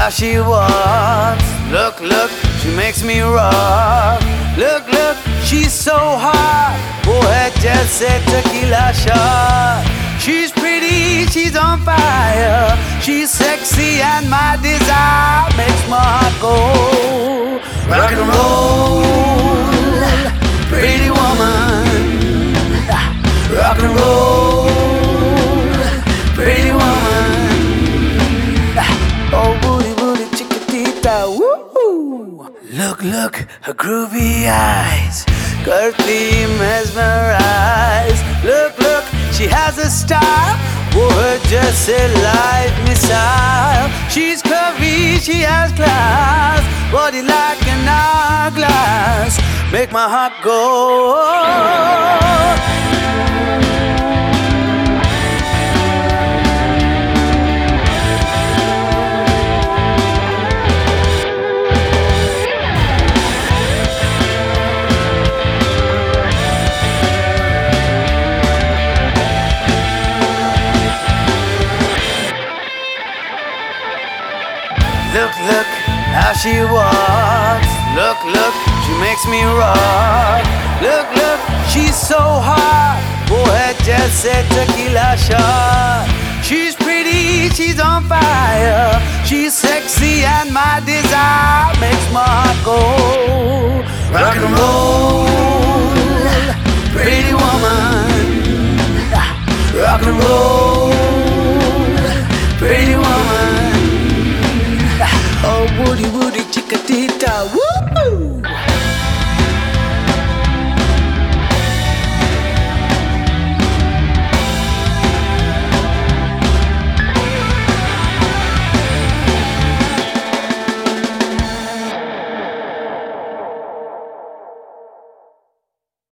how she walks. Look, look, she makes me rock. Look, look, she's so hot. Go ahead, just say tequila shot. She's pretty, she's on fire. She's sexy and my desire makes my heart go rock and roll. Pretty woman, rock and roll. Pretty woman, oh booty, booty, chiquitita, woo. Look, look, her groovy eyes, girthy, mesmerized. Look, look, she has a style. Oh, her just a light missile. She's curvy, she has class. Body like an hourglass, make my heart go. Look, look, how she walks. Look, look, she makes me rock. Look, look, she's so hot. Go ahead, just say tequila shot. She's pretty, she's on fire. She's sexy and my desire makes my heart go rock and roll. Pretty woman, rock and roll.